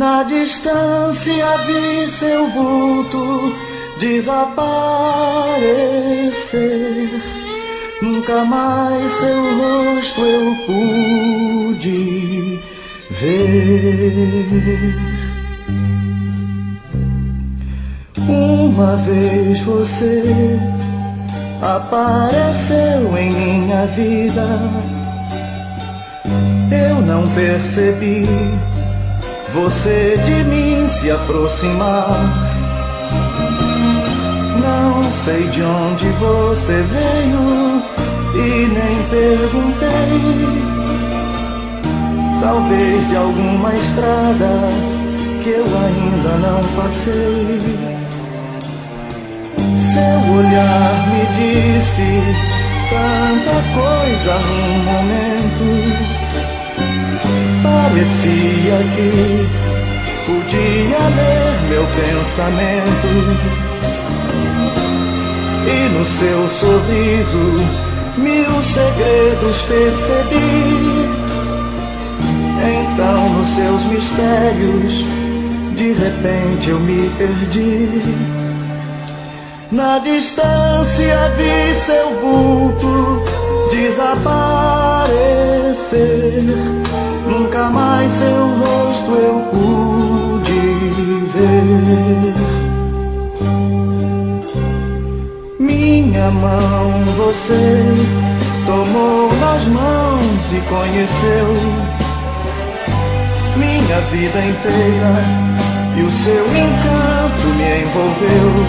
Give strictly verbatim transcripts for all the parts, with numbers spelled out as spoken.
Na distância vi seu vulto desaparecer. Nunca mais seu rosto eu pude ver. Uma vez você apareceu em minha vida, eu não percebi você de mim se aproximar. Não sei de onde você veio e nem perguntei. Talvez de alguma estrada que eu ainda não passei. Seu olhar me disse tanta coisa num momento. Parecia que podia ler meu pensamento. E no seu sorriso mil segredos percebi. Então nos seus mistérios de repente eu me perdi. Na distância vi seu vulto desaparecer. Nunca mais seu rosto eu pude ver. Minha mão você tomou nas mãos e conheceu minha vida inteira, e o seu encanto me envolveu.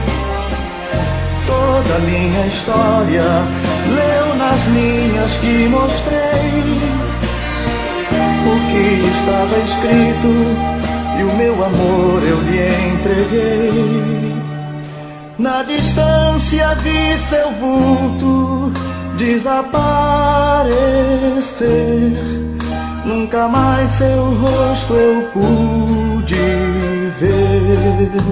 Toda minha história leu nas linhas que mostrei. O que estava escrito e o meu amor eu lhe entreguei. Na distância vi seu vulto desaparecer. Nunca mais seu rosto eu pude ver.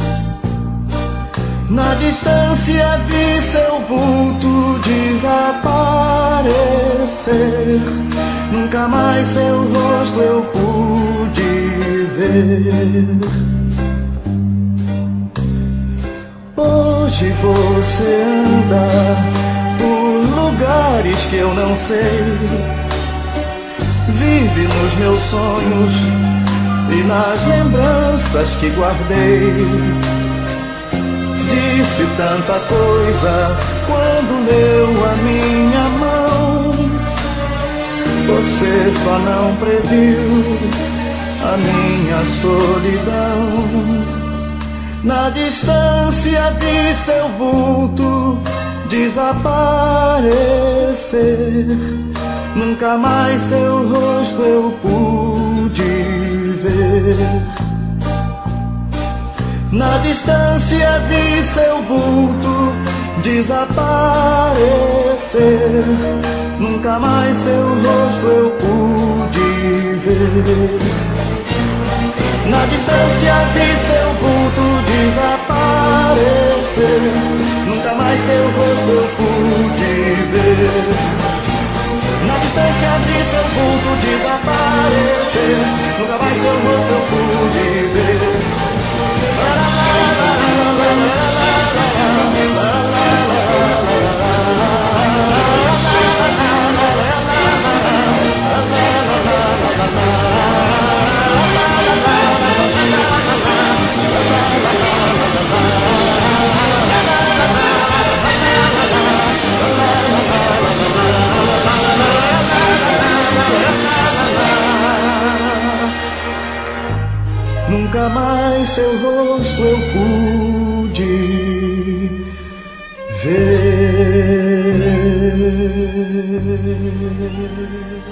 Na distância vi seu vulto desaparecer. Nunca mais seu rosto eu pude ver. Hoje você anda por lugares que eu não sei. Vive nos meus sonhos e nas lembranças que guardei. Disse tanta coisa quando leu a minha mão. Você só não previu a minha solidão. Na distância vi seu vulto desaparecer. Nunca mais seu rosto eu pude ver. Na distância vi seu vulto desaparecer. Nunca mais seu rosto eu pude ver. Na distância vi seu vulto desaparecer. Nunca mais seu rosto eu pude ver. Na distância vi seu vulto desaparecer. Nunca mais seu rosto eu pude ver. Nunca mais seu rosto eu pude ver.